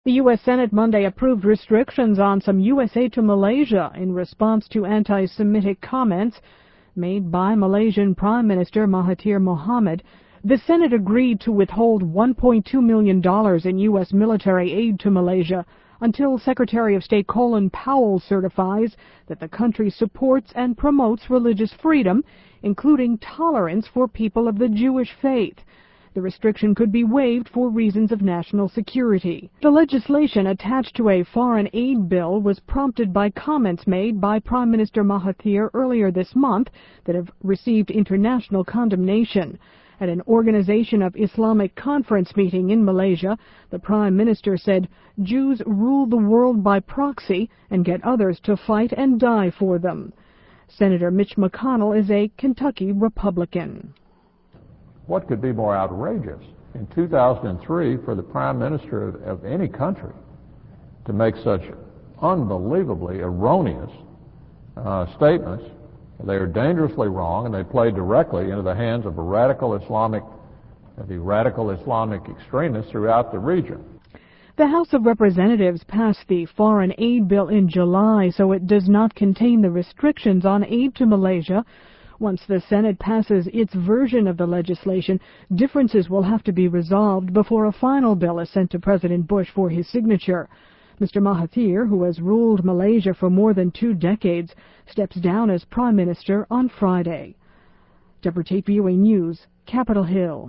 The U.S. Senate Monday approved restrictions on some U.S. aid to Malaysia in response to anti-Semitic comments made by Malaysian Prime Minister Mahathir Mohamad. The Senate agreed to withhold $1.2 million in U.S. military aid to Malaysia until Secretary of State Colin Powell certifies that the country supports and promotes religious freedom, including tolerance for people of the Jewish faith. The restriction could be waived for reasons of national security. The legislation attached to a foreign aid bill was prompted by comments made by Prime Minister Mahathir earlier this month that have received international condemnation. At an Organization of Islamic Conference meeting in Malaysia, the Prime Minister said, "Jews rule the world by proxy and get others to fight and die for them." Senator Mitch McConnell is a Kentucky Republican. What could be more outrageous in 2003 for the Prime Minister of any country to make such unbelievably erroneous statements? They are dangerously wrong, and they play directly into the hands of the radical Islamic extremists throughout the region. The House of Representatives passed the foreign aid bill in July, so it does not contain the restrictions on aid to Malaysia. Once the Senate passes its version of the legislation, differences will have to be resolved before a final bill is sent to President Bush for his signature. Mr. Mahathir, who has ruled Malaysia for more than 2 decades, steps down as Prime Minister on Friday. Deborah Tate, VOA News, Capitol Hill.